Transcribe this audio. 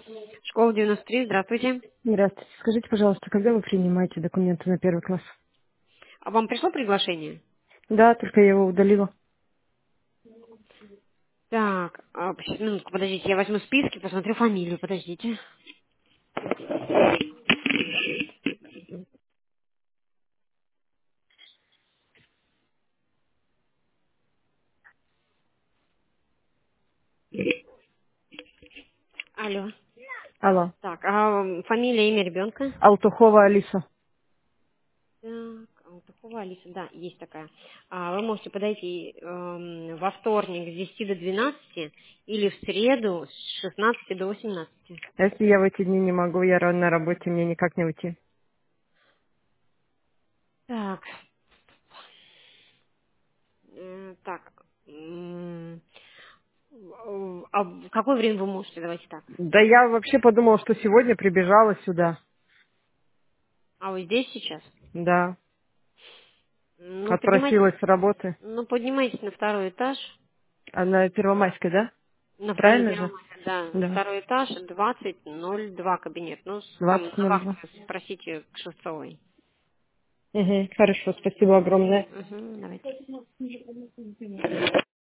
Школа 93, здравствуйте. Здравствуйте. Скажите, пожалуйста, когда вы принимаете документы на первый класс? А вам пришло приглашение? Да, только я его удалила. Так, минутку, подождите, я возьму списки, посмотрю фамилию, подождите. Алло. Алло. Так, фамилия, имя ребенка? Алтухова Алиса. Так, Алтухова Алиса, да, есть такая. Вы можете подойти во вторник с 10 до 12 или в среду с 16 до 18. Если я в эти дни не могу, я на работе, мне никак не уйти. Так, так, а в какое время вы можете? Давайте так. Да я вообще подумала, что сегодня прибежала сюда. А вы здесь сейчас? Да. Ну, поднимайтесь, Отпросилась с работы. поднимайтесь на второй этаж. А на Первомайской, да? На второй Правильно же? Первомайской, да. Да. Второй этаж, 2002 кабинет. Ну, там на 20:02. вахте спросите к Шевцовой. Угу. Хорошо, спасибо огромное. Угу, давайте.